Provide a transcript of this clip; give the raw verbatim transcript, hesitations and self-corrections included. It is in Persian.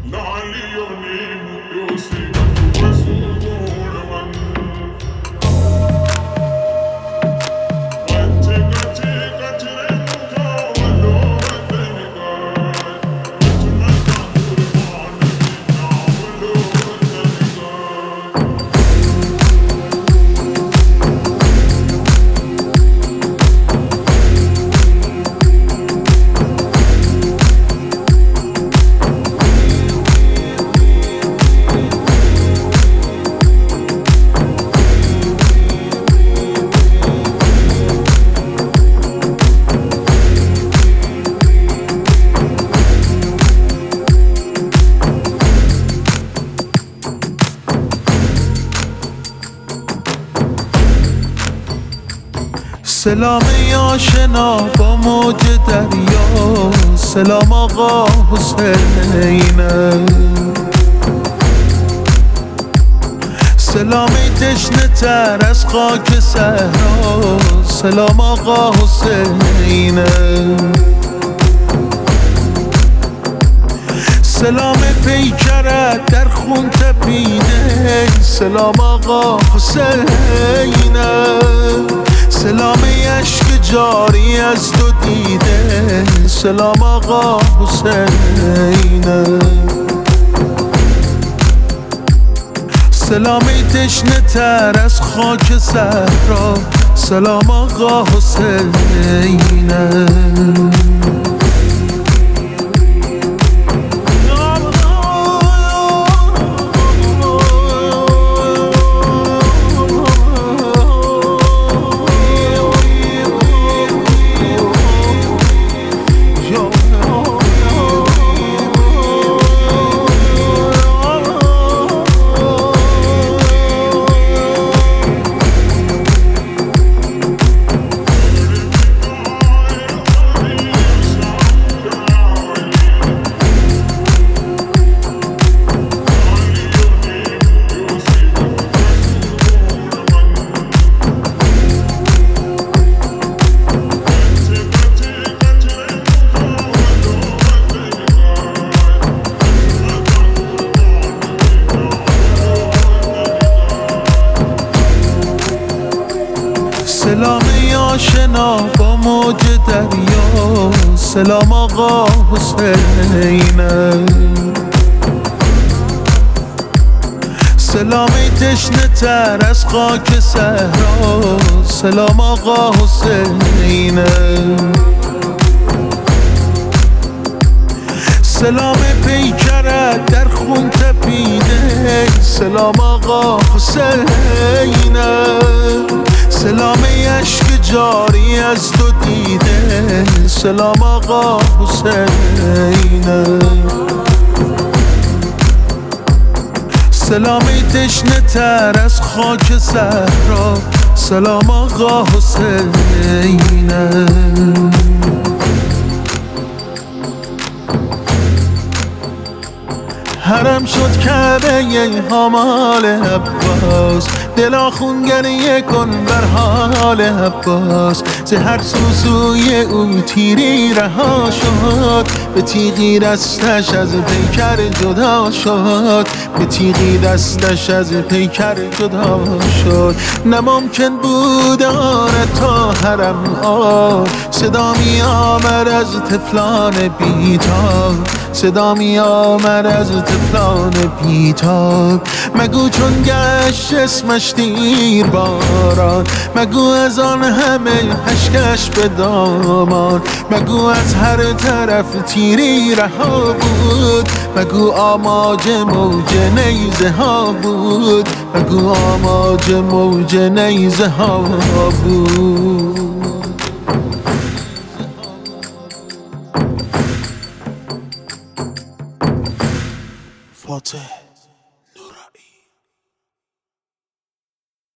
سلام آشنا با موج دریا، سلام آقا حسینه. سلامی تشنه تر از خاک صحرا، سلام آقا حسینه. سلام پیکرت در خون تپیده، سلام آقا حسینه. سلام اشک جاری از تو دیده، سلام آقا حسینه. سلامی تشنه تر از خاک صحرا، سلام آقا حسینه. سلام آشنا با موج دریا، سلام آقا حسینه. سلامی تشنه تر از خاک صحرا، سلام آقا حسینه. سلام پیکرت در خون تپیده، سلام آقا حسینه. سلام اشک جاری از تو دیده، سلام آقا حسینه. سلامی تشنه تر از خاک صحرا، سلام آقا حسینه. حرم شد کعبه همال عباس، دلا خون گریه کن بر حال عباس. ز هر سوسوی او تیری رها شد، به تیغی دستش از پیکر جدا شد، به تیغی دستش از پیکر جدا شد. نممکن بود آن تا حرم آب، صدا می آمد از طفلان بیتاب، صدا می آمد از طفلان بیتاب. مگو چون گشت اسمش دیر باران، مگو از آن همه اشکش به دامان، مگو از هر طرف تیری رها بود، مگو آماج موج نیزه ها بود، مگو آماج موج نیزه ها بود. فاتح